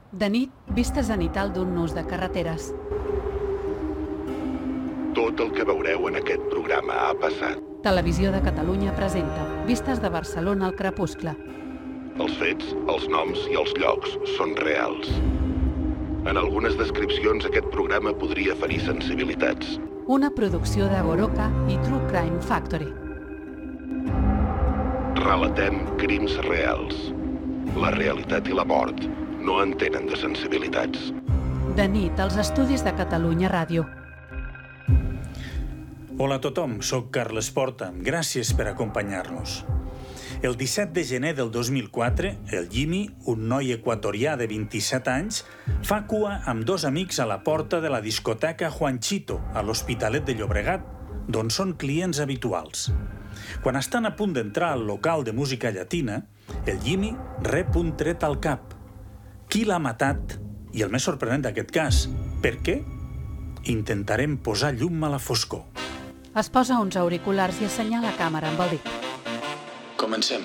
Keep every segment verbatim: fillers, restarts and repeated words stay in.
De nit, vista zenital d'un nus de carreteres. Tot el que veureu en aquest programa ha passat. Televisió de Catalunya presenta Vistes de Barcelona al crepuscle. Els fets, els noms i els llocs són reals. En algunes descripcions aquest programa podria ferir sensibilitats. Una producció de Goroka i True Crime Factory. Relatem crims reals. La realitat i la mort no entenen de sensibilitats. De nit, als estudis de Catalunya Ràdio. Hola a tothom, soc Carles Porta. Gràcies per acompanyar-nos. El disset de gener del dos mil quatre, el Jimmy, un noi equatorià de vint-i-set anys, fa cua amb dos amics a la porta de la discoteca Juanchito, a l'Hospitalet de Llobregat, d'on són clients habituals. Quan estan a punt d'entrar al local de música llatina, el Jimmy rep un tret al cap. Qui l'ha matat? I el més sorprenent d'aquest cas, per què? Intentarem posar llum a la foscor. Es posa uns auriculars i assenyala la càmera amb el dit. Comencem.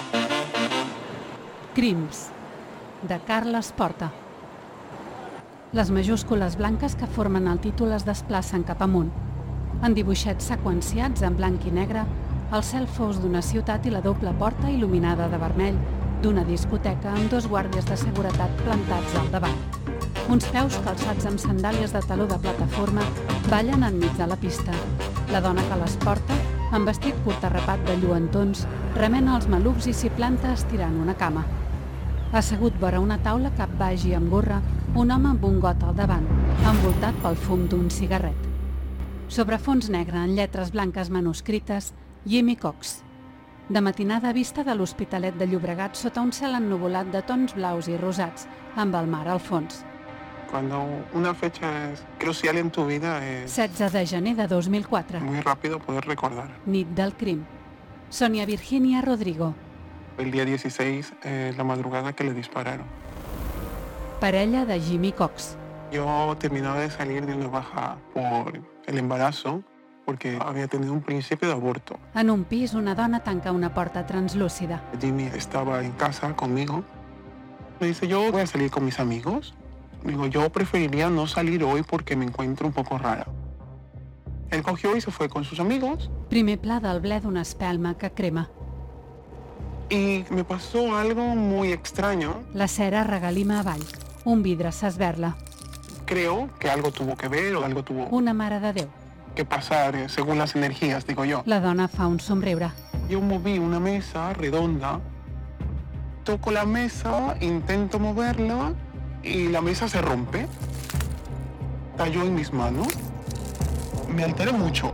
Crims, de Carles Porta. Les majúscules blanques que formen el títol es desplacen cap amunt. En dibuixets seqüenciats en blanc i negre, el cel fos d'una ciutat i la doble porta il·luminada de vermell d'una discoteca amb dos guàrdies de seguretat plantats al davant. Uns peus calçats amb sandàlies de taló de plataforma ballen enmig de la pista. La dona que les porta, amb vestit curt arrapat de lluentons, remena els malucs i s'hi planta estirant una cama. Assegut vora una taula cap baix i amb gorra, un home amb un got al davant, envoltat pel fum d'un cigarret. Sobre fons negre en lletres blanques manuscrites, Jimmy Cox. De matinada vista de l'Hospitalet de Llobregat sota un cel ennuvolat de tons blaus i rosats, amb el mar al fons. Cuando una fecha es crucial en tu vida es setze de gener de dos mil quatre. muy rápido poder recordar. Nit del crim. Sonia Virginia Rodrigo. El día dieciséis, eh, la madrugada que le dispararon. Parella de Jimmy Cox. Yo terminaba de salir de una baja por el embarazo porque había tenido un principio de aborto. En un pis, una dona tanca una porta translúcida. Jimmy estaba en casa conmigo. Me dice, yo voy a salir con mis amigos. Digo, yo preferiría no salir hoy porque me encuentro un poco rara. Él cogió y se fue con sus amigos. Primer pla del ble d'una espelma que crema. Y me pasó algo muy extraño. La cera regalima avall. Un vidre s'esberla. Creo que algo tuvo que ver o algo tuvo Una mare de Déu. que pasar eh, según las energías, digo yo. La dona fa un somriure. Yo moví una mesa redonda. Toco la mesa, intento moverla y la mesa se rompe. Cayó en mis manos. Me alteré mucho.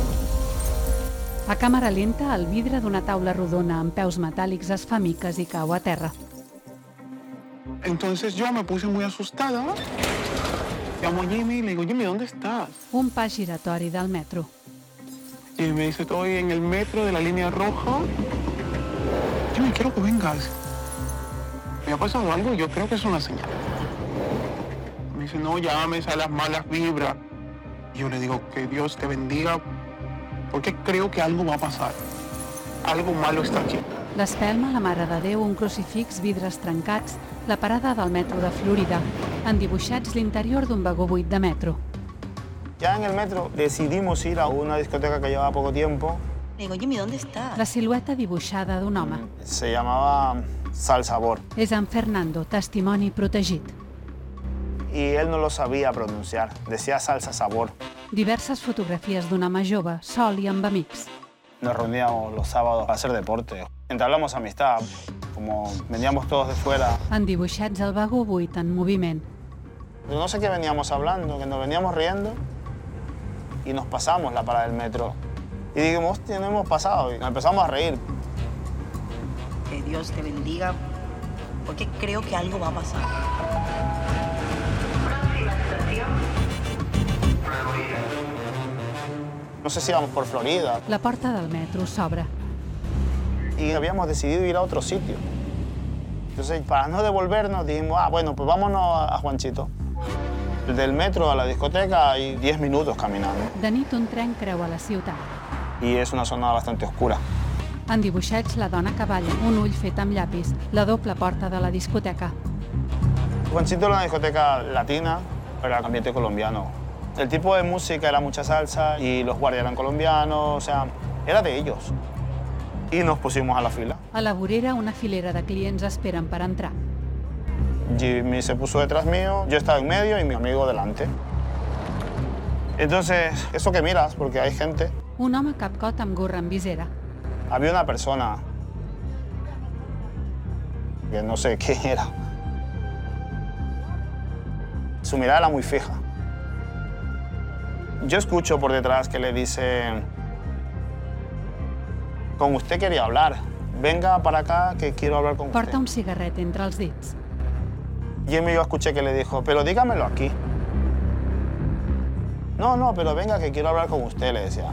A càmera lenta, el vidre d'una taula rodona amb peus metàl·lics es fa miques i cau a terra. Entonces yo me puse muy asustada. Llamo a Jimmy y le digo, Jimmy, ¿dónde estás? Un pas giratori del metro. Y me dice, estoy en el metro de la línea roja. Jimmy, quiero que vengas. Me ha pasado algo y yo creo que es una señal. Me dice, no llames a las malas vibras. Y yo le digo, que Dios te bendiga, porque creo que algo va a pasar. Algo malo está aquí. L'espelma, la Mare de Déu, un crucifix, vidres trencats, la parada del metro de Florida, en dibuixats l'interior d'un vagó buit de metro. Ya en el metro decidimos ir a una discoteca que llevaba poco tiempo. Digo, Jimmy, ¿dónde estás? La silueta dibuixada d'un home. Se llamaba Sal Sabor És en Fernando, testimoni protegit. y él no lo sabía pronunciar. Decía Salsa Sabor. Diverses fotografies d'un home jove, sol i amb amics. Nos reuníamos los sábados a hacer deporte. Entablamos amistad. Como veníamos todos de fuera, En dibuixats el vagó buit en moviment. no sé qué veníamos hablando, que nos veníamos riendo y nos pasamos la parada del metro. Y dijimos, hostia, no hemos pasado. Y nos empezamos a reír. Que Dios te bendiga, porque creo que algo va a pasar. No sé si íbamos por Florida La porta del metro s'obre. y habíamos decidido ir a otro sitio. Entonces, para no devolvernos, dijimos, ah, bueno, pues vámonos a Juanchito. Del metro a la discoteca hay diez minutos caminando. De nit un tren creua la ciutat. Y es una zona bastante oscura. En dibuixats, la dona que balla, un ull fet amb llapis, la doble porta de la discoteca. Juanchito era una discoteca latina, era el ambiente colombiano. El tipo de música era mucha salsa y los guardias eran colombianos, o sea, era de ellos. Y nos pusimos a la fila. A la vorera, una filera de clients esperen per entrar. Jimmy se puso detrás mío, yo estaba en medio y mi amigo delante. Entonces, eso que miras, porque hay gente. Un home capcot amb gorra amb visera. Había una persona que no sé qué era. Su mirada era muy fija. Yo escucho por detrás que le dice: con usted quería hablar. Venga para acá que quiero hablar con usted. Porta un cigarret entre els dits. Jimmy yo escuché que le dijo: pero dígamelo aquí. No, no, pero venga que quiero hablar con usted, le decía.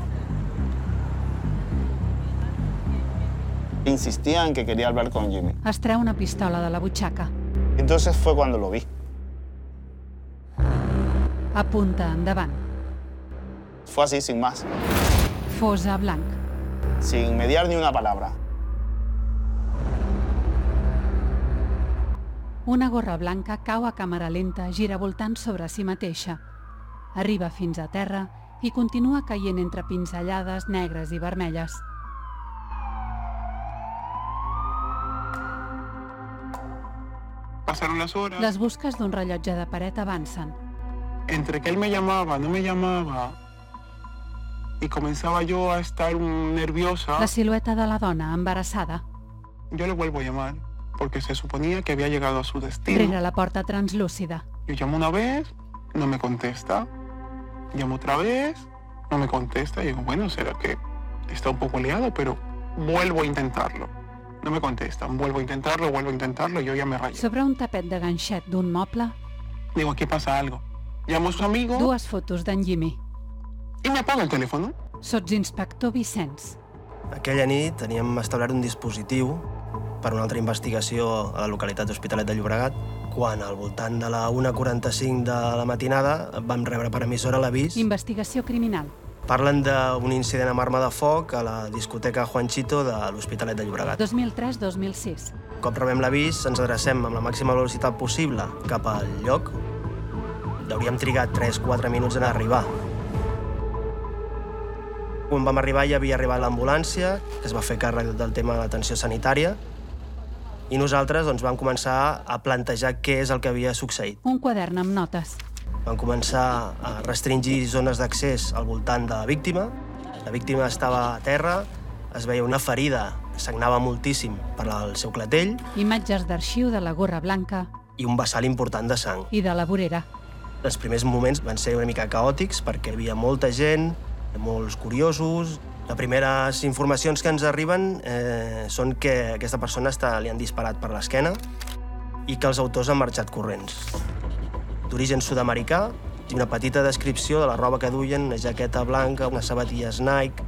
Insistía en que quería hablar con Jimmy. Es treu una pistola de la butxaca. Entonces fue cuando lo vi. Apunta endavant. Fue así, sin más, Fosa blanc. sin mediar ni una palabra. Una gorra blanca cau a càmera lenta, gira voltant sobre si mateixa. Arriba fins a terra i continua caient entre pinzellades negres i vermelles. Pasaron las horas. Les busques d'un rellotge de paret avancen. Entre que él me llamaba, no me llamaba, y comenzaba yo a estar nerviosa, La silueta de la dona, embarassada. yo le vuelvo a llamar, porque se suponía que había llegado a su destino. Rere la porta translúcida. Yo llamo una vez, no me contesta. Llamo otra vez, no me contesta. Y digo, bueno, será que está un poco liado, pero vuelvo a intentarlo. No me contestan, vuelvo a intentarlo, vuelvo a intentarlo, y yo ya me rayo. Sobre un tapet de ganxet d'un moble, Digo, aquí pasa algo. Llamo a su amigo dues fotos d'en Jimmy. y me apaga el teléfono. Sotsinspector Vicenç. Aquella nit teníem establert un dispositiu per una altra investigació a la localitat d'Hospitalet de Llobregat, quan al voltant de la una quaranta-cinc de la matinada vam rebre per emissora l'avís. Investigació criminal. Parlen d'un incident amb arma de foc a la discoteca Juanchito de l'Hospitalet de Llobregat. dos mil tres dos mil sis. Un cop rebem l'avís, ens adrecem amb la màxima velocitat possible cap al lloc. Hauríem trigat tres quatre minuts en arribar. Quan vam arribar ja havia arribat l'ambulància, que es va fer càrrec del tema de l'atenció sanitària, i nosaltres doncs, vam començar a plantejar què és el que havia succeït. Un quadern amb notes. Vam començar a restringir zones d'accés al voltant de la víctima. La víctima estava a terra, es veia una ferida, sagnava moltíssim per al seu clatell Imatges d'arxiu de la gorra blanca i un vessal important de sang. i de la vorera. Els primers moments van ser una mica caòtics perquè hi havia molta gent, molts curiosos. Les primeres informacions que ens arriben eh, són que aquesta persona està, li han disparat per l'esquena i que els autors han marxat corrents. D'origen sud-americà i una petita descripció de la roba que duien, una jaqueta blanca, unes sabatilles Nike.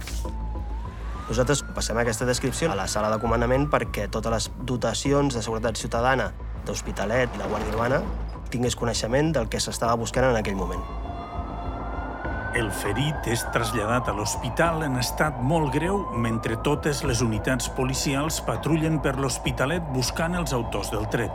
Nosaltres passem aquesta descripció a la sala de comandament perquè totes les dotacions de seguretat ciutadana d'Hospitalet i la Guàrdia Urbana tingués coneixement del que s'estava buscant en aquell moment. El ferit és traslladat a l'hospital en estat molt greu mentre totes les unitats policials patrullen per l'Hospitalet buscant els autors del tret.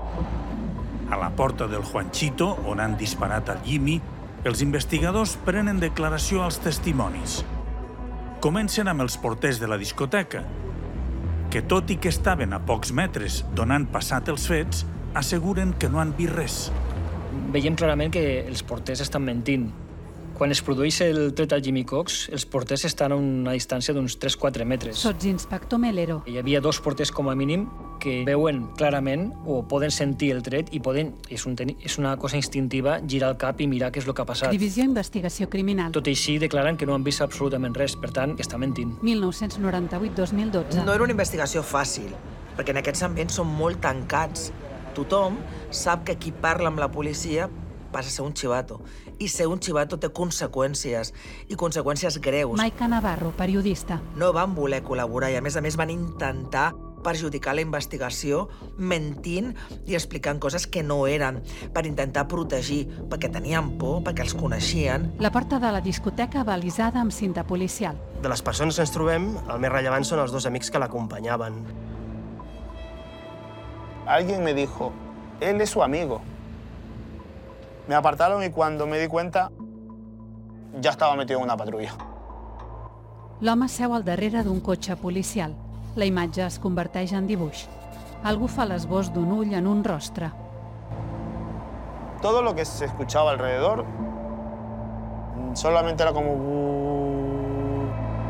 A la porta del Juanchito, on han disparat al Jimmy, els investigadors prenen declaració als testimonis. Comencen amb els porters de la discoteca, que tot i que estaven a pocs metres d'on han passat els fets, asseguren que no han vist res. Veiem clarament que els porters estan mentint. Quan es produeix el tret al Jimmy Cox, els porters estan a una distància d'uns tres quatre metres. Sotsinspector Melero. Hi havia dos porters com a mínim que veuen clarament o poden sentir el tret i poden, és, un, és una cosa instintiva, girar el cap i mirar què és el que ha passat. Divisió Investigació Criminal. Tot i així declaren que no han vist absolutament res, per tant, que està mentint. mil nou-cents noranta-vuit dos mil dotze. No era una investigació fàcil, perquè en aquests ambients són molt tancats. Tothom sap que qui parla amb la policia passa a ser un xivato. I ser un xivato té conseqüències, i conseqüències greus. Maica Navarro, periodista. No van voler col·laborar i, a més a més, van intentar perjudicar la investigació mentint i explicant coses que no eren, per intentar protegir, perquè tenien por, perquè els coneixien. La porta de la discoteca balisada amb cinta policial. De les persones que ens trobem, el més rellevant són els dos amics que l'acompanyaven. Alguien me dijo, él es su amigo. Me apartaron y cuando me di cuenta ja estava metido en una patrulla. L'home seu al darrere d'un cotxe policial. La imatge es converteix en dibuix. Algú fa l'esbós d'un ull en un rostre. Todo lo que se escuchaba alrededor solamente era como...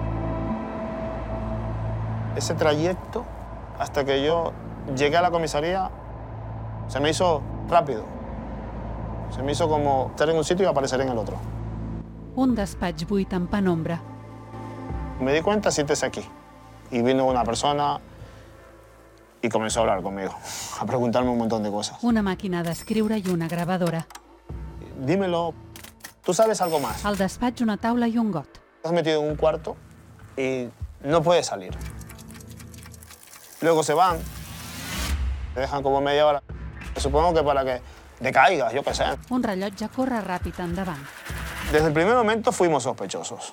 Ese trayecto hasta que yo llegué a la comisaría se me hizo rápido. Se me hizo como estar en un sitio y aparecer en el otro. Un despatx buit en penombra. Me di cuenta, siéntese aquí. Y vino una persona y comenzó a hablar conmigo, a preguntarme un montón de cosas. Una màquina d'escriure i una gravadora. Dímelo, ¿tú sabes algo más? Al despatx una taula i un got. Estás metido en un cuarto y no puedes salir. Luego se van, te dejan como media hora. Supongo que para que decaigas, yo qué sé. Un rellotge corre ràpid endavant. Desde el primer momento fuimos sospechosos.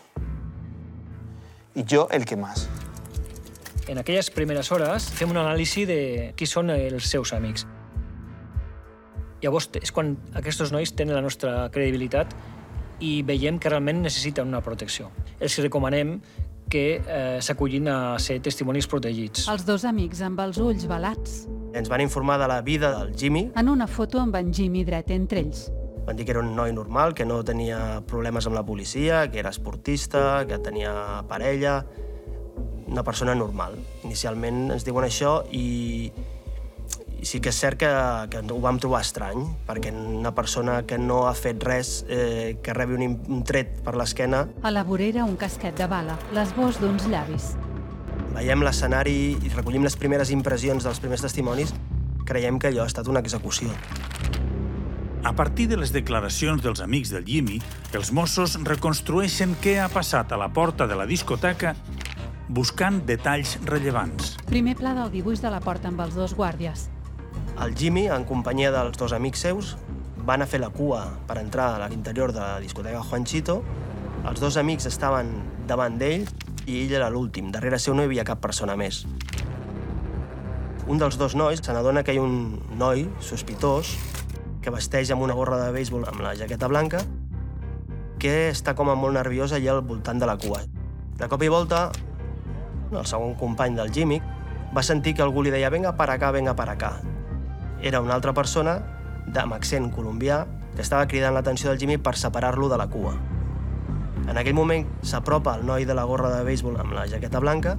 Y yo el que más. En aquelles primeres hores fem un anàlisi de qui són els seus amics. Llavors és quan aquests nois tenen la nostra credibilitat i veiem que realment necessiten una protecció. Els recomanem que eh, s'acullin a ser testimonis protegits. Els dos amics amb els ulls velats. Ens van informar de la vida del Jimmy. En una foto amb en Jimmy dret entre ells. Van dir que era un noi normal, que no tenia problemes amb la policia, que era esportista, que tenia parella... Una persona normal. Inicialment ens diuen això i, i sí que és cert que, que ho vam trobar estrany, perquè una persona que no ha fet res, eh, que rebi un, un tret per l'esquena... A la vorera un casquet de bala, l'esbós d'uns llavis. Veiem l'escenari i recollim les primeres impressions dels primers testimonis, creiem que allò ha estat una execució. A partir de les declaracions dels amics del Jimmy, els Mossos reconstrueixen què ha passat a la porta de la discoteca buscant detalls rellevants. Primer pla del dibuix de la porta amb els dos guàrdies. El Jimmy, en companyia dels dos amics seus, van a fer la cua per entrar a l'interior de la discoteca Juanchito. Els dos amics estaven davant d'ell i ell era l'últim. Darrere seu no hi havia cap persona més. Un dels dos nois se n'adona que hi ha un noi sospitós que vesteix amb una gorra de béisbol amb la jaqueta blanca que està com a molt nerviós allà al voltant de la cua. De cop i volta, el segon company del Jimmy va sentir que algú li deia «venga para acá, venga para acá». Era una altra persona amb accent colombià que estava cridant l'atenció del Jimmy per separar-lo de la cua. En aquell moment s'apropa el noi de la gorra de béisbol amb la jaqueta blanca,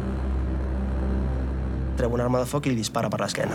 treu una arma de foc i li dispara per l'esquena.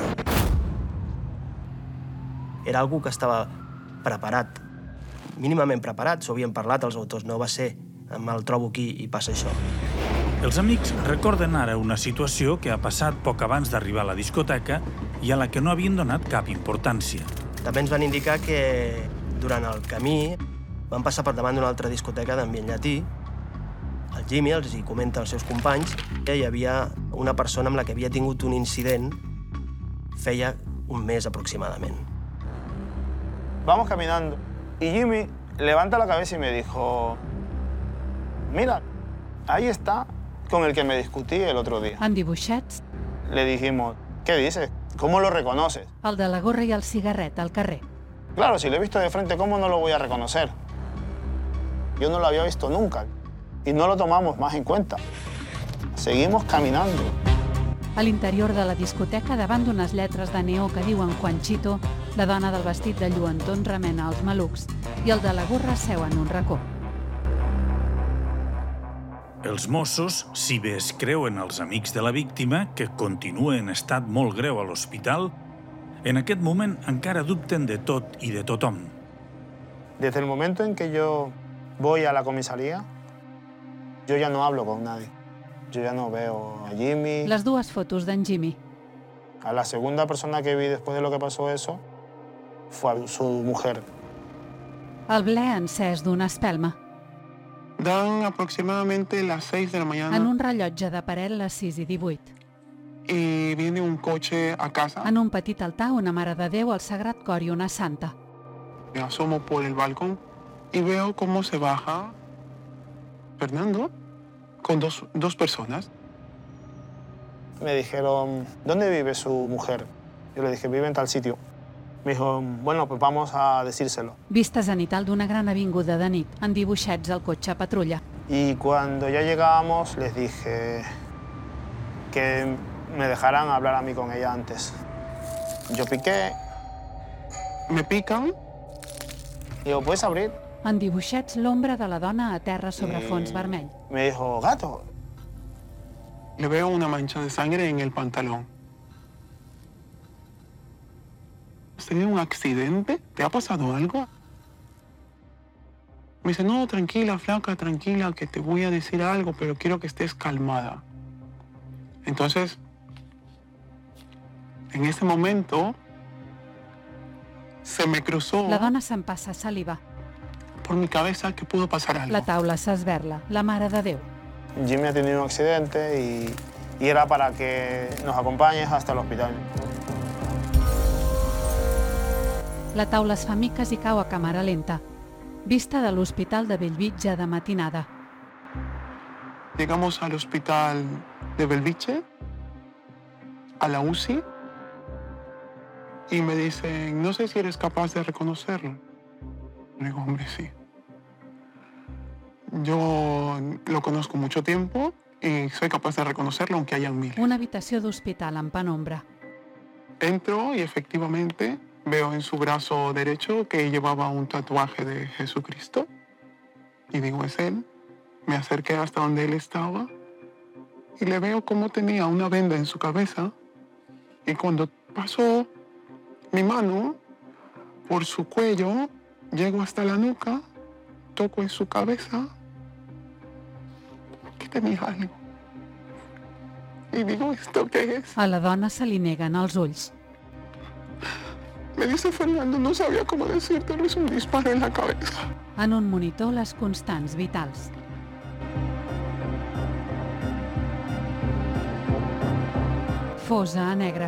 Era algú que estava preparat, mínimament preparat, s'ho havien parlat els autors, no va ser me'l trobo aquí i passa això. Els amics recorden ara una situació que ha passat poc abans d'arribar a la discoteca i a la que no havien donat cap importància. També ens van indicar que durant el camí van passar per davant d'una altra discoteca d'ambient llatí. El Jimmy els hi comenta als seus companys que hi havia una persona amb la que havia tingut un incident feia un mes aproximadament. Vamos caminando y Jimmy levanta la cabeza y me dijo «Mira, ahí está con el que me discutí el otro día». En dibuixets. Le dijimos «¿Qué dices? ¿Cómo lo reconoces?» El de la gorra i el cigarret al carrer. Claro, si lo he visto de frente, ¿cómo no lo voy a reconocer? Yo no lo había visto nunca y no lo tomamos más en cuenta. Seguimos caminando. A l'interior de la discoteca, davant d'unes lletres de neó que diuen Juanchito, la dona del vestit de lluentor remena els malucs i el de la gorra seu en un racó. Els Mossos, si bé es creuen els amics de la víctima, que continua en estat molt greu a l'hospital, en aquest moment encara dubten de tot i de tothom. Desde el momento en que yo voy a la comisaría, yo ya no hablo con nadie. Yo ya no veo a Jimmy. Les dues fotos d'en Jimmy. A la segunda persona que vi después de lo que pasó eso fue a su mujer. El ble encès d'una espelma. Dan aproximadamente las seis de la mañana. En un rellotge de paret, les sis i divuit. Y viene un coche a casa. En un petit altar, una Mare de Déu, el Sagrat Cor i una santa. Me asomo por el balcón y veo cómo se baja Fernando con dos, dos personas. Me dijeron, ¿dónde vive su mujer? Yo le dije, vive en tal sitio. Me dijo, bueno, pues vamos a decírselo. Vista zenital d'una gran avinguda de nit, en dibuixets al cotxe patrulla. Y cuando ya llegábamos, les dije que me dejaran hablar a mí con ella antes. Yo piqué. Me pican. Digo, ¿puedes abrir? En dibuixets, l'ombra de la dona a terra sobre fons vermell. Me dijo, gato. Le veo una mancha de sangre en el pantalón. ¿Has tenido un accidente? ¿Te ha pasado algo? Me dice, no, tranquila, flaca, tranquila, que te voy a decir algo, pero quiero que estés calmada. Entonces, en ese momento, se me cruzó La dona s'empassa saliva. por mi cabeza que pudo pasar algo. La taula s'esberla. La Mare de Déu. Jimmy ha tenido un accidente y, y era para que nos acompañes hasta el hospital. La taula es fa miques i cau a càmera lenta. Vista de l'Hospital de Bellvitge de matinada. Llegamos al hospital de Bellvitge, a la U C I, y me dicen, no sé si eres capaz de reconocerlo. Le digo, hombre, sí. Yo lo conozco mucho tiempo y soy capaz de reconocerlo aunque hayan miles. Una habitació d'hospital en penombra. Entro y efectivamente veo en su brazo derecho que llevaba un tatuaje de Jesucristo. Y digo, es él. Me acerqué hasta donde él estaba y le veo cómo tenía una venda en su cabeza. Y cuando pasó mi mano por su cuello, llego hasta la nuca, toco en su cabeza, que tenía algo. Y digo, ¿esto qué es? A la dona se li neguen els ulls. Me dice Fernando, no sabía cómo decírtelo, es un disparo en la cabeza. En un monitor, les constants vitals. Fosa a negre.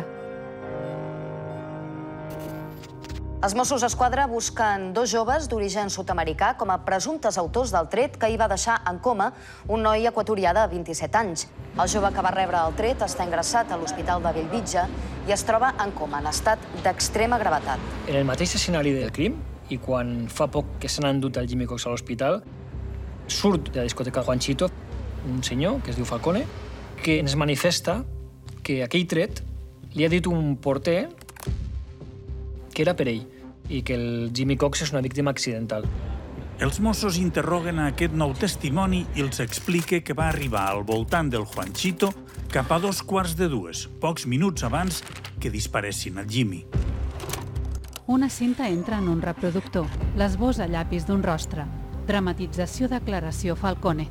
Els Mossos d'Esquadra busquen dos joves d'origen sud-americà com a presumptes autors del tret que hi va deixar en coma un noi equatorià de vint-i-set anys. El jove que va rebre el tret està ingressat a l'Hospital de Bellvitge i es troba en coma, en estat d'extrema gravetat. En el mateix escenari del crim, i quan fa poc que s'han endut el Jimmy Cox a l'hospital, surt de la discoteca Juanchito un senyor, que es diu Falcone, que ens manifesta que aquell tret li ha dit un porter que era per ell i que el Jimmy Cox és una víctima accidental. Els Mossos interroguen a aquest nou testimoni i els explica que va arribar al voltant del Juanchito cap a dos quarts de dues, pocs minuts abans que disparessin al Jimmy. Una cinta entra en un reproductor, l'esbós a llapis d'un rostre. Dramatització, declaració Falcone.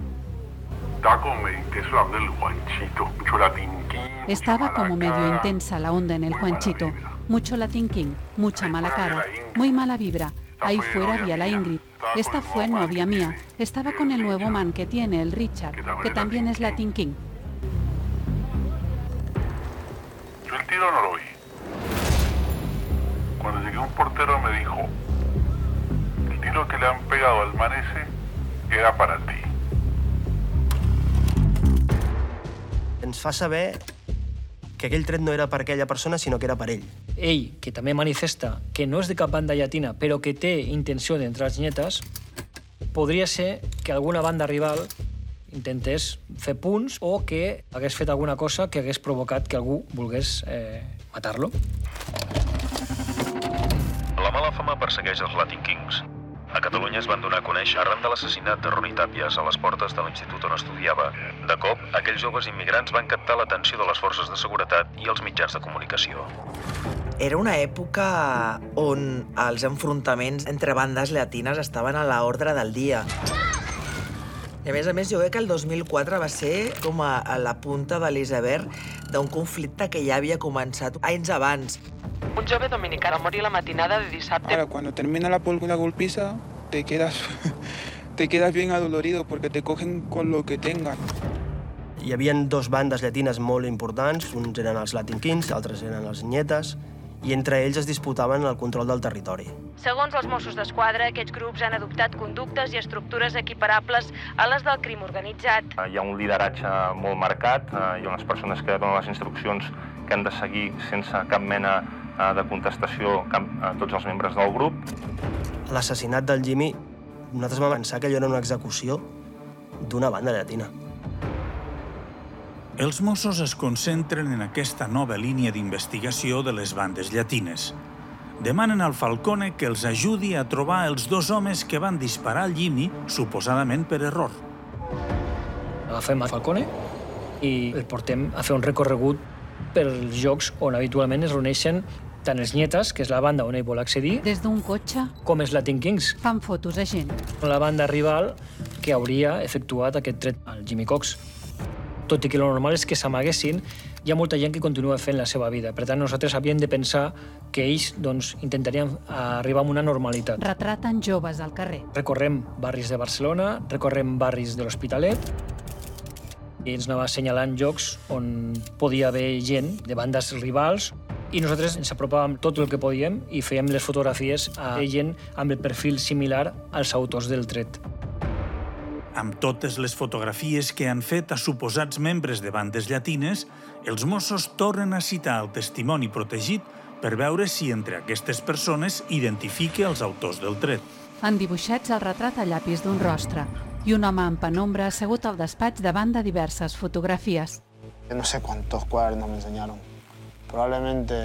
Estaba como medio intensa la onda en el Juanchito. Mucho Latin King, mucha mala cara, muy mala vibra. Ahí fuera había la Ingrid. Esta fue novia mía. Estaba con el nuevo man que tiene, el Richard, que también es Latin King. Yo el tiro no lo vi. Cuando llegué un portero me dijo, el tiro que le han pegado al man ese era para ti. Ens fa saber que aquell tret no era per aquella persona, sinó que era per ell. Ell, que també manifesta que no és de cap banda llatina, però que té intenció d'entrar als nyetes, podria ser que alguna banda rival intentés fer punts o que hagués fet alguna cosa que hagués provocat que algú volgués eh, matar-lo. La mala fama persegueix els Latin Kings. A Catalunya es van donar a conèixer arran de l'assassinat de Ronnie Tàpies a les portes de l'institut on estudiava. De cop, aquells joves immigrants van captar l'atenció de les forces de seguretat i els mitjans de comunicació. Era una època on els enfrontaments entre bandes llatines estaven a l'ordre del dia. I a més a més, jo crec que el dos mil quatre va ser com a la punta de l'iceberg d'un conflicte que ja havia començat anys abans. Un jove dominicà va morir la matinada de dissabte. Ahora, cuando termina la, la golpiza, te quedas, te quedas bien adolorido porque te cogen con lo que tengan. Hi havia dos bandes llatines molt importants, uns eren els Latin Kings, altres eren els Nyetes, i entre ells es disputaven el control del territori. Segons els Mossos d'Esquadra, aquests grups han adoptat conductes i estructures equiparables a les del crim organitzat. Hi ha un lideratge molt marcat, hi ha unes persones que donen les instruccions que han de seguir sense cap mena de contestació a tots els membres del grup. L'assassinat del Jimmy, nosaltres vam pensar que allò era una execució d'una banda llatina. Els Mossos es concentren en aquesta nova línia d'investigació de les bandes llatines. Demanen al Falcone que els ajudi a trobar els dos homes que van disparar al Jimmy, suposadament per error. Agafem el Falcone i el portem a fer un recorregut pels llocs on habitualment es reuneixen tant els Nietas, que és la banda on ell vol accedir, Des d'un cotxe com els Latin Kings, fan fotos a gent. la banda rival que hauria efectuat aquest tret al Jimmy Cox. Tot i que lo normal és que s'amaguessin, hi ha molta gent que continua fent la seva vida. Per tant, nosaltres havíem de pensar que ells doncs, intentarien arribar a una normalitat. Retraten joves al carrer. Recorrem barris de Barcelona, recorrem barris de l'Hospitalet, i ens anava assenyalant llocs on podia haver gent de bandes rivals, i nosaltres ens apropàvem tot el que podíem i fèiem les fotografies a gent amb el perfil similar als autors del tret. Amb totes les fotografies que han fet a suposats membres de bandes llatines, els Mossos tornen a citar el testimoni protegit per veure si entre aquestes persones identifica els autors del tret. Han dibuixats el retrat a llapis d'un rostre i un home en penombra assegut al despatx davant de diverses fotografies. No sé cuántos cuadernos me enseñaron. Probablemente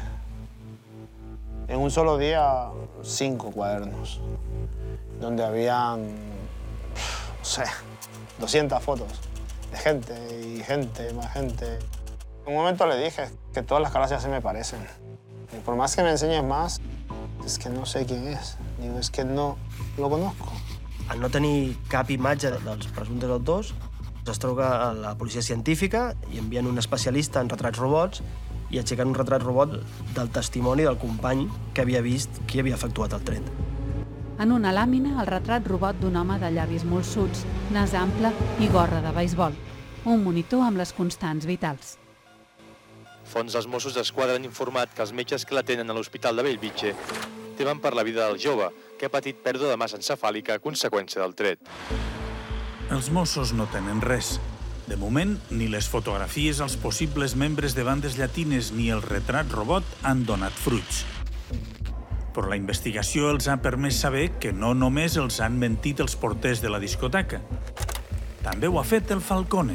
en un solo día cinco cuadernos, donde habían, no sé, doscientas fotos de gente y gente, más gente. En un momento le dije que todas las caras ya se me parecen. Y por más que me enseñes más, es que no sé quién es. Digo, es que no lo conozco. Al no tenir cap imatge dels presumptes autors, es truca a la policia científica i envien un especialista en retrats robots i aixequen un retrat robot del testimoni del company que havia vist qui havia efectuat el tret. En una làmina, el retrat robot d'un home de llavis molsuts, nas ample i gorra de beisbol. Un monitor amb les constants vitals. Fonts dels Mossos d'Esquadra han informat que els metges que l'atenen a l'Hospital de Bellvitge temen per la vida del jove, que ha patit pèrdua de massa encefàlica a conseqüència del tret. Els Mossos no tenen res. De moment, ni les fotografies als possibles membres de bandes llatines ni el retrat robot han donat fruits. Però la investigació els ha permès saber que no només els han mentit els porters de la discoteca. També ho ha fet el Falcone.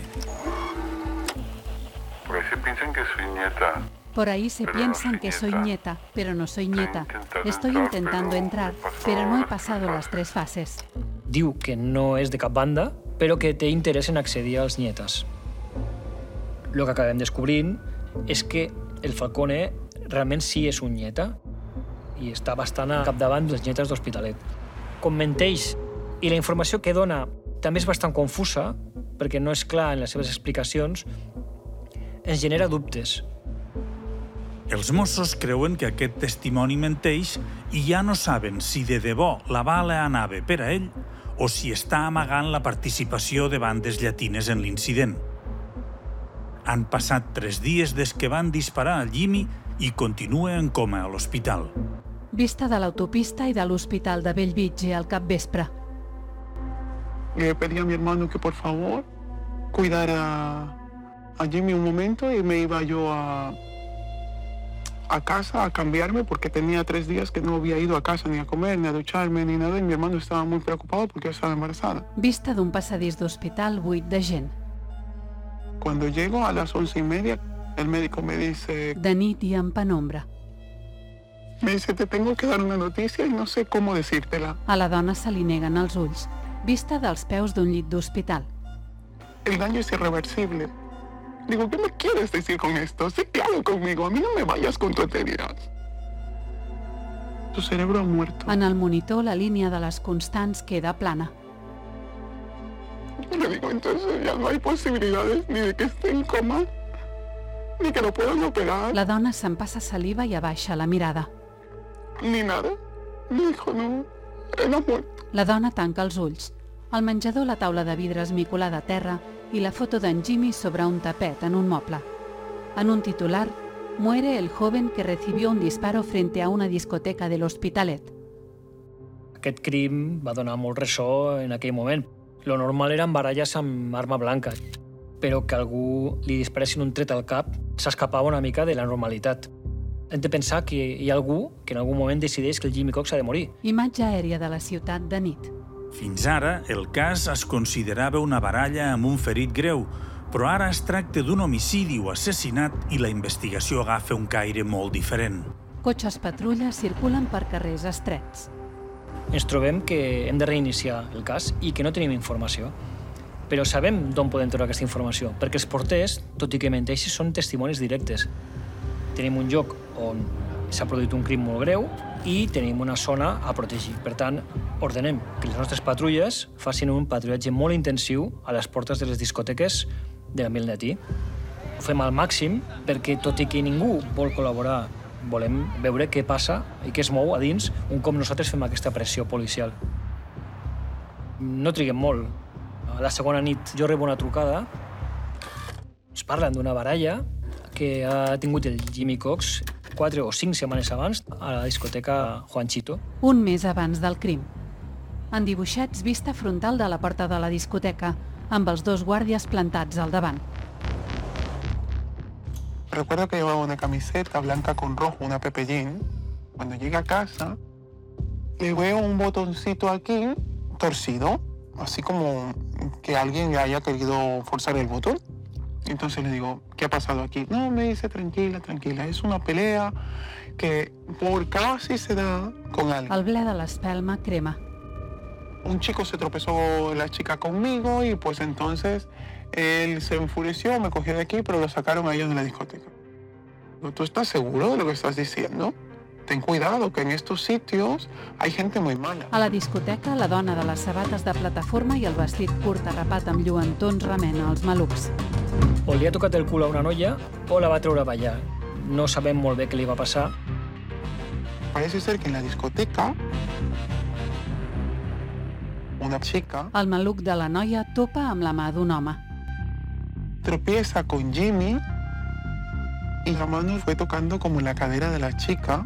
Porque se piensan que soy nieta. Por ahí se piensan que soy nieta, pero no soy nieta. Estoy intentando entrar, pero no he pasado las tres fases. Diu que no és de cap banda, però que té interès en accedir als Nietas. El que acabem descobrint és que el Falcone realment sí és un nieta i està bastant a capdavant dels Nietas d'Hospitalet. Com menteix, i la informació que dona també és bastant confusa, perquè no és clar en les seves explicacions, ens genera dubtes. Els Mossos creuen que aquest testimoni menteix i ja no saben si de debò la bala anava per a ell o si està amagant la participació de bandes llatines en l'incident. Han passat tres dies des que van disparar al Jimmy i continua en coma a l'hospital. Vista de l'autopista i de l'Hospital de Bellvitge al capvespre. Le pedí a mi hermano que por favor cuidara a Jimmy un momento y me iba yo a, a casa a cambiarme porque tenía tres días que no había ido a casa ni a comer, ni a ducharme, ni nada, y mi hermano estaba muy preocupado porque yo estaba embarazada. Vista d'un passadís d'hospital buit de gent. Cuando llego a las once y media, el médico me dice... De nit i en penombra. Me dice, te tengo que dar una noticia y no sé cómo decírtela. A la dona se li neguen els ulls. Vista dels peus d'un llit d'hospital. El daño es irreversible. Digo, ¿qué me quieres decir con esto? Sé claro conmigo, a mí no me vayas con tonterías. Tu cerebro ha muerto. En el monitor, la línia de les constants queda plana. Le digo, entonces ya no hay posibilidades ni de que esté en coma, ni que lo puedan operar. La dona s'empassa saliva i abaixa la mirada. Ni nada. Mi hijo no, él ha muerto. La dona tanca els ulls. Al menjador, la taula de vidre esmicolada a terra i la foto d'en Jimmy sobre un tapet en un moble. En un titular, muere el joven que recibió un disparo frente a una discoteca de l'Hospitalet. Aquest crim va donar molt ressò en aquell moment. Lo normal era embarallar-se amb arma blanca, però que algú li disparessin un tret al cap s'escapava una mica de la normalitat. Hem de pensar que hi ha algú que en algun moment decideix que el Jimmy Cox ha de morir. Imatge aèria de la ciutat de nit. Fins ara, el cas es considerava una baralla amb un ferit greu, però ara es tracta d'un homicidi o assassinat i la investigació agafa un caire molt diferent. Cotxes patrulla circulen per carrers estrets. Ens trobem que hem de reiniciar el cas i que no tenim informació. Però sabem d'on podem treure aquesta informació, perquè els porters, tot i que menteixen, són testimonis directes. Tenim un lloc on s'ha produït un crim molt greu i tenim una zona a protegir. Per tant, ordenem que les nostres patrulles facin un patrullatge molt intensiu a les portes de les discoteques de l'ambient llatí. Ho fem al màxim perquè, tot i que ningú vol col·laborar, volem veure què passa i què es mou a dins un cop nosaltres fem aquesta pressió policial. No triguem molt. A la segona nit jo rebo una trucada. Ens parlen d'una baralla que ha tingut el Jimmy Cox quatre o cinc setmanes abans a la discoteca Juanchito. Un mes abans del crim. En dibuixets, vista frontal de la porta de la discoteca, amb els dos guàrdies plantats al davant. Recuerdo que llevaba una camiseta blanca con rojo, una Pepe Jean. Cuando llegué a casa, le veo un botoncito aquí torcido, así como que alguien haya querido forzar el botón. Entonces le digo, ¿qué ha pasado aquí? No, me dice, tranquila, tranquila, es una pelea que por casi se da con alguien. El ble de l'espelma crema. Un chico se tropezó la chica conmigo y pues entonces él se enfureció, me cogió de aquí, pero lo sacaron a ellos de la discoteca. ¿Tú estás seguro de lo que estás diciendo? Ten cuidado, que en estos sitios hay gente muy mala. A la discoteca, la dona de les sabates de plataforma i el vestit curt arrapat amb lluentons remena els malucs. O li ha tocat el cul a una noia o la va treure a ballar. No sabem molt bé què li va passar. Parece ser que en la discoteca una chica... El maluc de la noia topa amb la mà d'un home. Tropieza con Jimmy y la mano fue tocando como la cadera de la chica.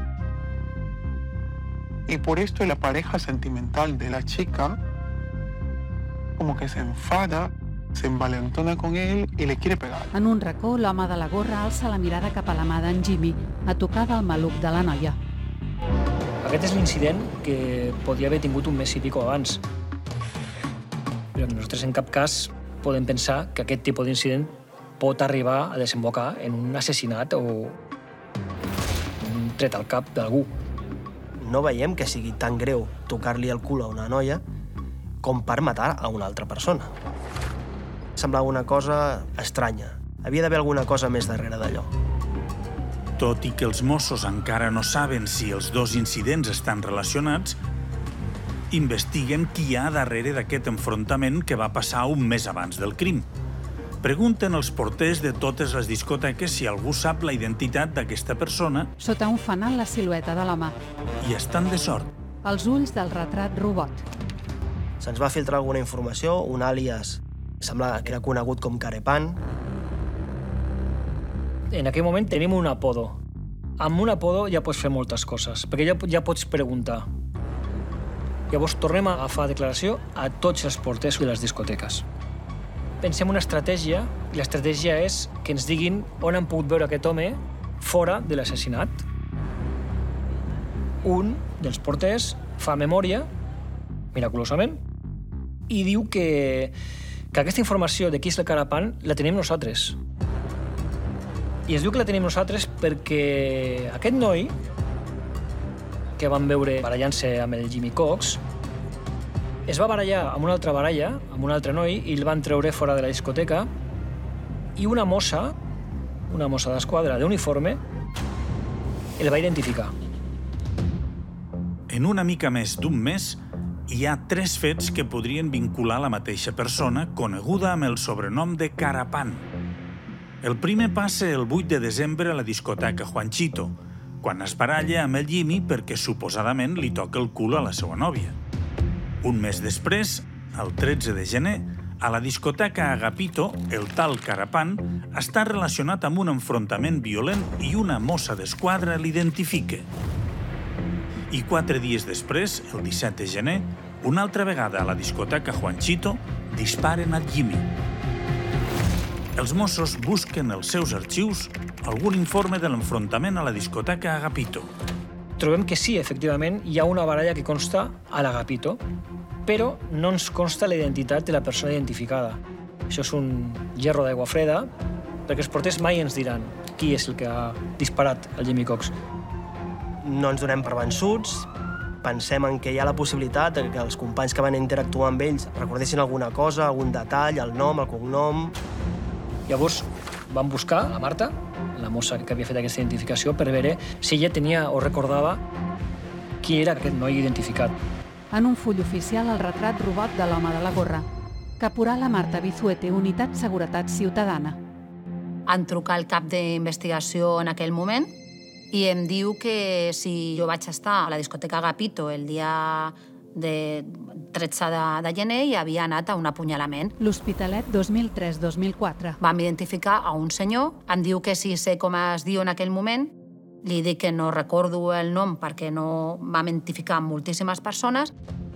Y por esto la pareja sentimental de la chica como que se enfada, se envalentona con él y le quiere pegar. En un racó, l'home de la gorra alça la mirada cap a la mà d'en Jimmy, a tocar del maluc de la noia. Aquest és l'incident que podia haver tingut un mes i pico abans. Però nosaltres en cap cas podem pensar que aquest tipus d'incident pot arribar a desembocar en un assassinat o un tret al cap d'algú. No veiem que sigui tan greu tocar-li el cul a una noia com per matar a una altra persona. Semblava una cosa estranya. Havia d'haver alguna cosa més darrere d'allò. Tot i que els Mossos encara no saben si els dos incidents estan relacionats, investiguen qui hi ha darrere d'aquest enfrontament que va passar un mes abans del crim. Pregunten als porters de totes les discoteques si algú sap la identitat d'aquesta persona. Sota un fanal, la silueta de l'home. I estan de sort. Els ulls del retrat robot. Se'ns va filtrar alguna informació, un àlies, sembla que era conegut com Carepan. En aquell moment tenim un apodo. Amb un apodo ja pots fer moltes coses, perquè ja, ja pots preguntar. Llavors tornem a agafar declaració a tots els porters de les discoteques. Pensem una estratègia, i l'estratègia és que ens diguin on han pogut veure aquest home fora de l'assassinat. Un dels porters fa memòria, miraculosament, i diu que, que aquesta informació de qui és el Carapan la tenim nosaltres. I es diu que la tenim nosaltres perquè aquest noi, que vam veure barallant-se amb el Jimmy Cox, es va barallar amb una altra baralla, amb un altre noi, i el van treure fora de la discoteca, i una mossa, una mossa d'esquadra d'uniforme, el va identificar. En una mica més d'un mes, hi ha tres fets que podrien vincular la mateixa persona coneguda amb el sobrenom de Carapan. El primer passa el vuit de desembre a la discoteca Juanchito, quan es baralla amb el Jimmy perquè suposadament li toca el cul a la seva nòvia. Un mes després, el tretze de gener, a la discoteca Agapito, el tal Carapan està relacionat amb un enfrontament violent i una mossa d'esquadra l'identifica. I quatre dies després, el disset de gener, una altra vegada a la discoteca Juanchito, disparen a Jimmy. Els Mossos busquen els seus arxius algun informe de l'enfrontament a la discoteca Agapito. Trobem que sí, efectivament, hi ha una baralla que consta a l'Agapito, però no ens consta la identitat de la persona identificada. Això és un gerro d'aigua freda, perquè els porters mai ens diran qui és el que ha disparat el Jimmy Cox. No ens donem per vençuts, pensem en que hi ha la possibilitat que els companys que van interactuar amb ells recordessin alguna cosa, algun detall, el nom, el cognom. Llavors vam buscar la Marta, la mossa que havia fet aquesta identificació, per veure si ella tenia o recordava qui era aquest noi identificat. En un full oficial, el retrat robot de l'home de la gorra. Caporal Marta Bizuete, Unitat Seguretat Ciutadana. En trucar al cap d'investigació en aquell moment i em diu que si jo vaig estar a la discoteca Agapito el dia de tretze de gener i havia anat a un apunyalament. L'Hospitalet dos mil tres dos mil quatre. Vam identificar a un senyor, em diu que si sé com es diu en aquell moment, li dic que no recordo el nom perquè no vam identificar moltíssimes persones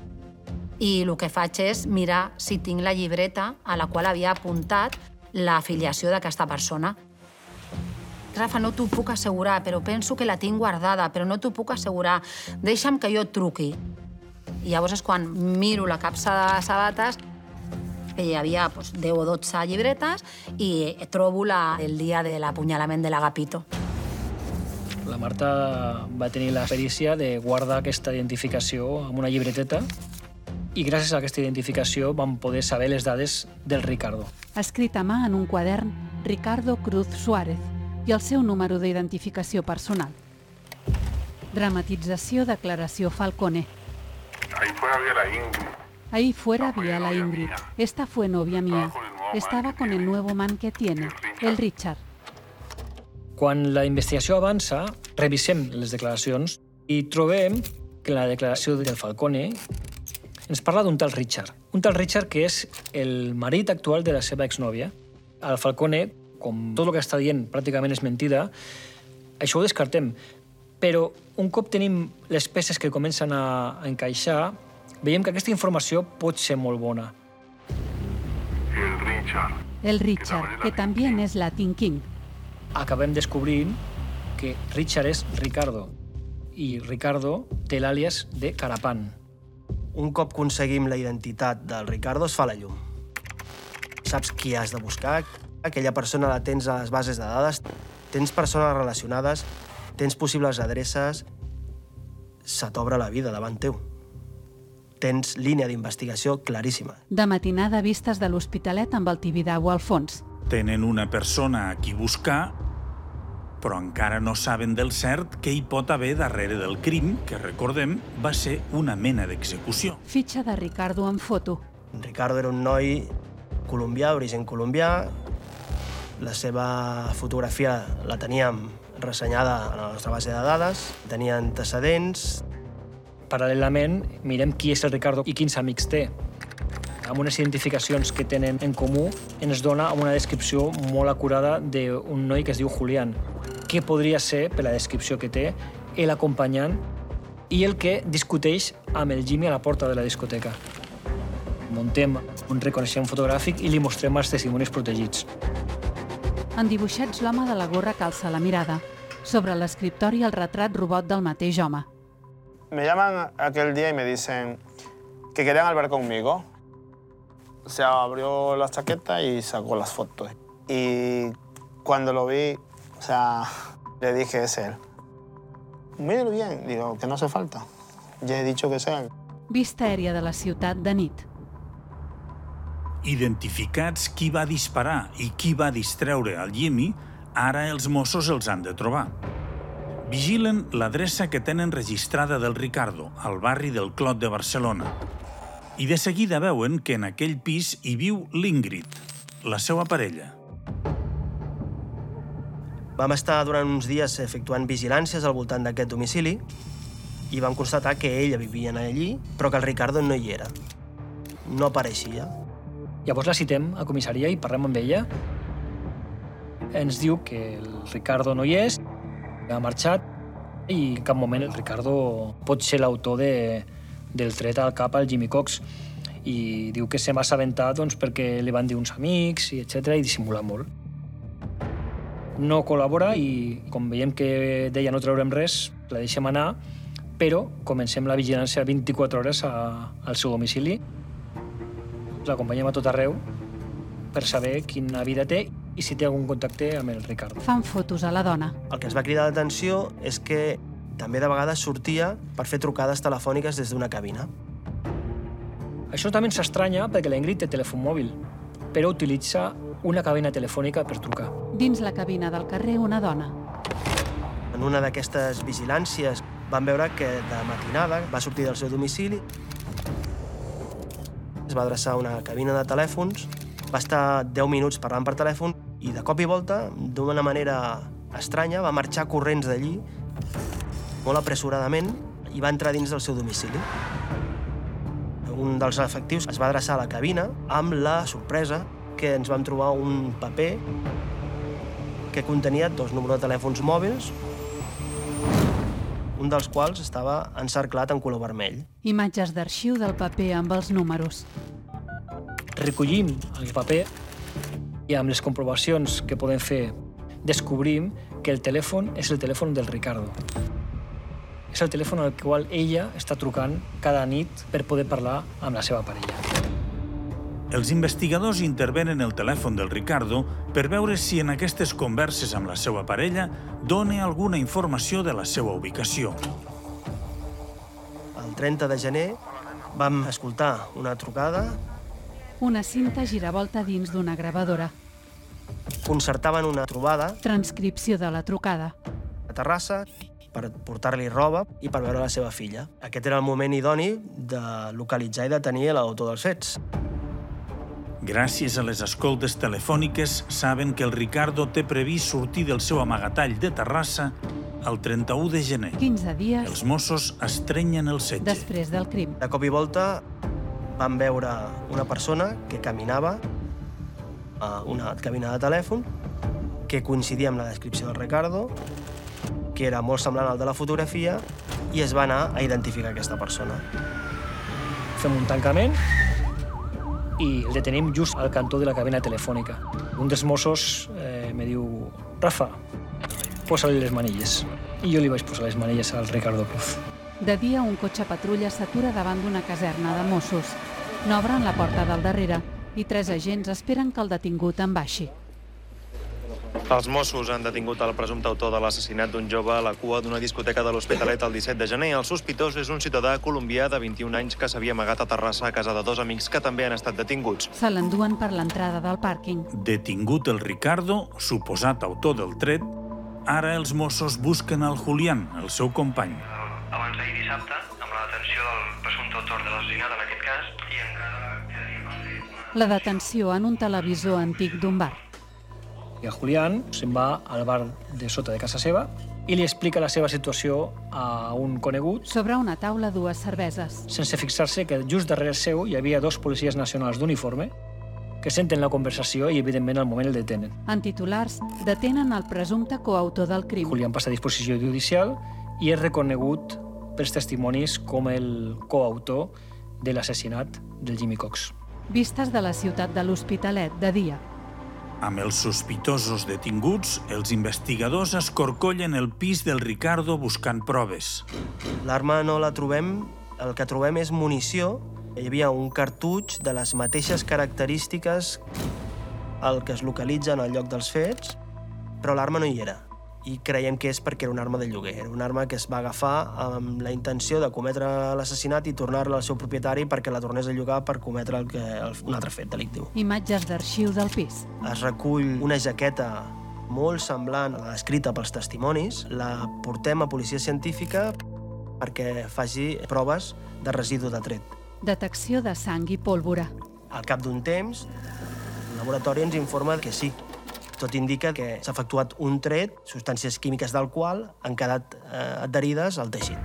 i el que faig és mirar si tinc la llibreta a la qual havia apuntat l'afiliació d'aquesta persona. Rafa, no t'ho puc assegurar, però penso que la tinc guardada, però no t'ho puc assegurar. Deixa'm que jo et truqui. I llavors és quan miro la capsa de sabates, que hi havia doncs, deu o dotze llibretes, i trobo la, el dia de l'apunyalament de l'Agapito. La Marta va tenir la perícia de guardar aquesta identificació en una llibreteta i gràcies a aquesta identificació vam poder saber les dades del Ricardo. Escrit a mà en un quadern, Ricardo Cruz Suárez, i el seu número d'identificació personal. Dramatització, declaració Falcone. Ahí fuera había la Ingrid. Ahí fuera había la Ingrid. Esta fue novia mía. Estaba con el nuevo man que tiene, el Richard. Quan la investigació avança, revisem les declaracions i trobem que la declaració del Falcone ens parla d'un tal Richard. Un tal Richard que és el marit actual de la seva exnòvia. El Falcone, com tot el que està dient pràcticament és mentida, això ho descartem. Però un cop tenim les peces que comencen a encaixar, veiem que aquesta informació pot ser molt bona. El Richard. El Richard, que també és Latin King. Acabem descobrint que Richard és Ricardo i Ricardo té l'àlies de Carapan. Un cop aconseguim la identitat del Ricardo, es fa la llum. Saps qui has de buscar, aquella persona la tens a les bases de dades, tens persones relacionades, tens possibles adreces, se t'obre la vida davant teu. Tens línia d'investigació claríssima. De matinada, vistes de l'Hospitalet amb el Tibidabo al fons. Tenen una persona a qui buscar, però encara no saben del cert què hi pot haver darrere del crim, que, recordem, va ser una mena d'execució. Fitxa de Ricardo en foto. Ricardo era un noi colombià, d'origen colombià. La seva fotografia la teníem ressenyada a la nostra base de dades, tenia antecedents. Paral·lelament, mirem qui és el Ricardo i quins amics té. Amb unes identificacions que tenen en comú, ens dona una descripció molt acurada d'un noi que es diu Julián. Què podria ser, per la descripció que té, el acompanyant i el que discuteix amb el Jimmy a la porta de la discoteca. Muntem un reconeixement fotogràfic i li mostrem els testimonis protegits. En dibuixets, l'home de la gorra calça la mirada. Sobre l'escriptori, el retrat robot del mateix home. Me llaman aquel día y me dicen que querían hablar conmigo. Se abrió la chaqueta y sacó las fotos. Y cuando lo vi, o sea, le dije, es él. Míralo bien, digo, que no hace falta. Ya he dicho que es él. Vista aèria de la ciutat de nit. Identificats qui va disparar i qui va distreure al Jimmy, ara els Mossos els han de trobar. Vigilen l'adreça que tenen registrada del Ricardo, al barri del Clot de Barcelona. I de seguida veuen que en aquell pis hi viu l'Ingrid, la seva parella. Vam estar durant uns dies efectuant vigilàncies al voltant d'aquest domicili i vam constatar que ella vivia allí, però que el Ricardo no hi era. No apareixia. Llavors la citem a comissaria i parlem amb ella. Ens diu que el Ricardo no hi és, ha marxat i en cap moment el Ricardo pot ser l'autor de, del tret al cap al Jimmy Cox. I diu que se m'ha assabentat doncs, perquè li van dir uns amics, i etcètera i dissimula molt. no col·labora i, com veiem que deia no treurem res, la deixem anar, però comencem la vigilància vint-i-quatre hores a, al seu domicili. L'acompanyem a tot arreu per saber quina vida té i si té algun contacte amb el Ricardo. Fan fotos a la dona. El que ens va cridar l'atenció és que també de vegades sortia per fer trucades telefòniques des d'una cabina. Això també ens estranya perquè la Ingrid té telèfon mòbil, però utilitza una cabina telefònica per trucar. Dins la cabina del carrer, una dona. En una d'aquestes vigilàncies vam veure que de matinada va sortir del seu domicili, es va adreçar a una cabina de telèfons, va estar deu minuts parlant per telèfon i de cop i volta, d'una manera estranya, va marxar corrents d'allí, molt apressuradament, i va entrar dins del seu domicili. Un dels efectius es va adreçar a la cabina amb la sorpresa que ens vam trobar un paper que contenia dos números de telèfons mòbils, un dels quals estava encerclat en color vermell. Imatges d'arxiu del paper amb els números. Recollim el paper i amb les comprovacions que podem fer descobrim que el telèfon és el telèfon del Ricardo. És el telèfon al qual ella està trucant cada nit per poder parlar amb la seva parella. Els investigadors intervenen el telèfon del Ricardo per veure si en aquestes converses amb la seva parella dona alguna informació de la seva ubicació. El trenta de gener vam escoltar una trucada. Una cinta giravolta dins d'una gravadora. Concertaven una trobada. Transcripció de la trucada. A Terrassa per portar-li roba i per veure la seva filla. Aquest era el moment idoni de localitzar i detenir l'autor dels fets. Gràcies a les escoltes telefòniques, saben que el Ricardo té previst sortir del seu amagatall de Terrassa el trenta-u de gener. quinze dies... Els Mossos estrenyen el setge. Després del crim. De cop i volta vam veure una persona que caminava a una cabina de telèfon que coincidia amb la descripció del Ricardo, que era molt semblant al de la fotografia, i es va anar a identificar aquesta persona. Fem un tancament i el detenim just al cantó de la cabina telefònica. Un dels Mossos eh, me diu «Rafa, posa-li les manilles». I jo li vaig posar les manilles al Ricardo Cruz. De dia, un cotxe patrulla s'atura davant d'una caserna de Mossos. N'obren la porta del darrere i tres agents esperen que el detingut en baixi. Els Mossos han detingut el presumpte autor de l'assassinat d'un jove a la cua d'una discoteca de l'Hospitalet el disset de gener. El sospitós és un ciutadà colombià de vint-i-un anys que s'havia amagat a Terrassa a casa de dos amics que també han estat detinguts. Se l'enduen per l'entrada del pàrquing. Detingut el Ricardo, suposat autor del tret, ara els Mossos busquen el Julián, el seu company. Abans d'ahir dissabte, amb la detenció del presumpte autor de l'assassinat en aquest cas, i encara... La detenció en un televisor antic d'un bar. I el Julián se'n va al bar de sota de casa seva i li explica la seva situació a un conegut. Sobre una taula, dues cerveses. Sense fixar-se que just darrere seu hi havia dos policies nacionals d'uniforme que senten la conversació i, evidentment, al moment el detenen. En titulars, detenen el presumpte coautor del crim. Julián passa a disposició judicial i és reconegut pels testimonis com el coautor de l'assassinat del Jimmy Cox. Vistes de la ciutat de l'Hospitalet, de dia. Amb els sospitosos detinguts, els investigadors escorcollen el pis del Ricardo buscant proves. L'arma no la trobem, el que trobem és munició. Hi havia un cartutx de les mateixes característiques al que es localitza en el lloc dels fets, però l'arma no hi era. I creiem que és perquè era una arma de lloguer. Era una arma que es va agafar amb la intenció de cometre l'assassinat i tornar-la al seu propietari perquè la tornés a llogar per cometre el que, el, un altre fet delictiu. Imatges d'arxiu del pis. Es recull una jaqueta molt semblant a la descrita pels testimonis. La portem a policia científica perquè faci proves de residu de tret. Detecció de sang i pólvora. Al cap d'un temps, el laboratori ens informa que sí. Tot indica que s'ha efectuat un tret, substàncies químiques del qual han quedat eh, adherides al teixit.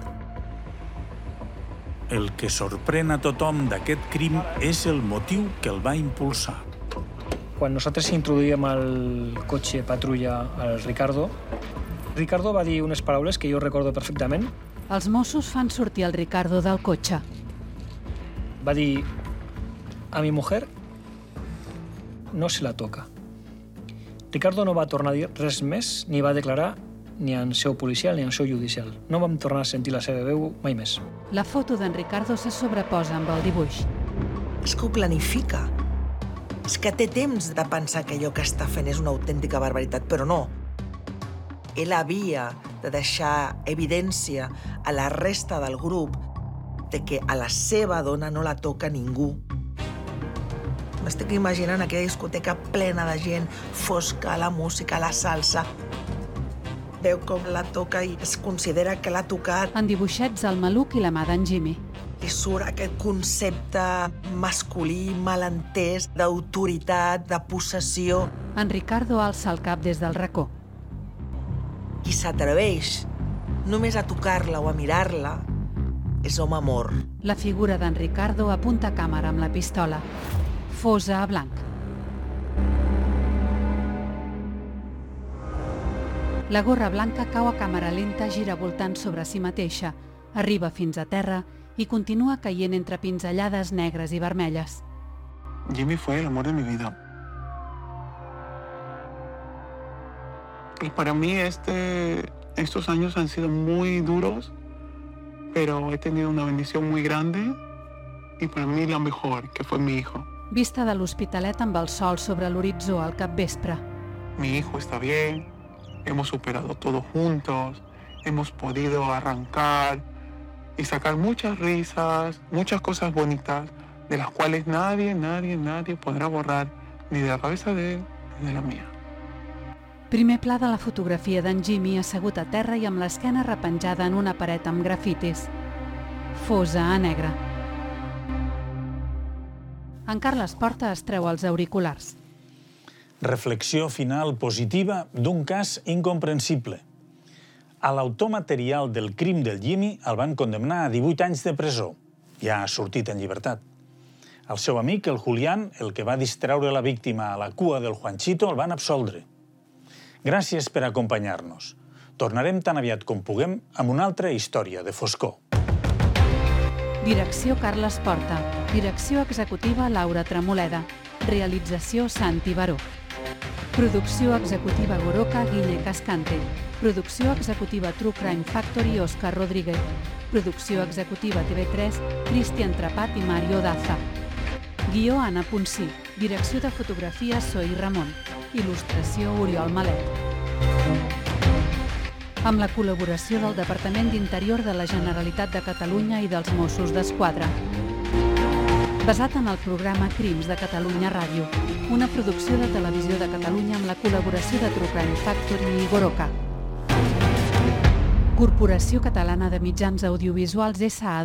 El que sorprèn a tothom d'aquest crim és el motiu que el va impulsar. Quan nosaltres introduïm el cotxe patrulla al Ricardo, Ricardo va dir unes paraules que jo recordo perfectament. Els Mossos fan sortir el Ricardo del cotxe. Va dir, a mi mujer no se la toca. Ricardo no va tornar a dir res més, ni va declarar ni en seu policial ni en seu judicial. No vam tornar a sentir la seva veu mai més. La foto d'en Ricardo se sobreposa amb el dibuix. És que ho planifica. És que té temps de pensar que allò que està fent és una autèntica barbaritat, però no. Ell havia de deixar evidència a la resta del grup de que a la seva dona no la toca ningú. M'estic imaginant aquella discoteca plena de gent, fosca, la música, la salsa. Veu com la toca i es considera que l'ha tocat. En dibuixets el maluc i la mà d'en Jimmy. I surt aquest concepte masculí, malentès, d'autoritat, de possessió. En Ricardo alça el cap des del racó. Qui s'atreveix només a tocar-la o a mirar-la és home mort. La figura d'en Ricardo apunta a càmera amb la pistola. Fosa a blanc. La gorra blanca cau a càmera lenta, gira voltant sobre si mateixa, arriba fins a terra i continua caient entre pinzellades negres i vermelles. Jimmy fue el amor de mi vida. Y para mí este, estos años han sido muy duros, pero he tenido una bendición muy grande y para mí la mejor, que fue mi hijo. Vista de l'Hospitalet amb el sol sobre l'horitzó al capvespre. Mi hijo está bien, hemos superado todo juntos, hemos podido arrancar y sacar muchas risas, muchas cosas bonitas, de las cuales nadie, nadie, nadie podrá borrar, ni de la cabeza de él, ni de la mía. Primer pla de la fotografia d'en Jimmy assegut a terra i amb l'esquena repenjada en una paret amb grafitis. Fosa a negre. En Carles Porta es treu els auriculars. Reflexió final positiva d'un cas incomprensible. A l'autor material del crim del Jimmy el van condemnar a divuit anys de presó. Ja ha sortit en llibertat. El seu amic, el Julián, el que va distreure la víctima a la cua del Juanchito, el van absoldre. Gràcies per acompanyar-nos. Tornarem tan aviat com puguem amb una altra història de foscor. Direcció Carles Porta. Direcció executiva Laura Tremoleda. Realització Santi Baró. Producció executiva Goroca Guille Cascante. Producció executiva True Crime Factory Òscar Rodríguez. Producció executiva T V tres Cristian Trapat i Mario Daza. Guió Anna Ponsí. Direcció de fotografia Soy Ramon. Il·lustració Oriol Malet. Amb la col·laboració del Departament d'Interior de la Generalitat de Catalunya i dels Mossos d'Esquadra. Basat en el programa Crims de Catalunya Ràdio, una producció de Televisió de Catalunya amb la col·laboració de True Crime Factory i Goroca. Corporació Catalana de Mitjans Audiovisuals S A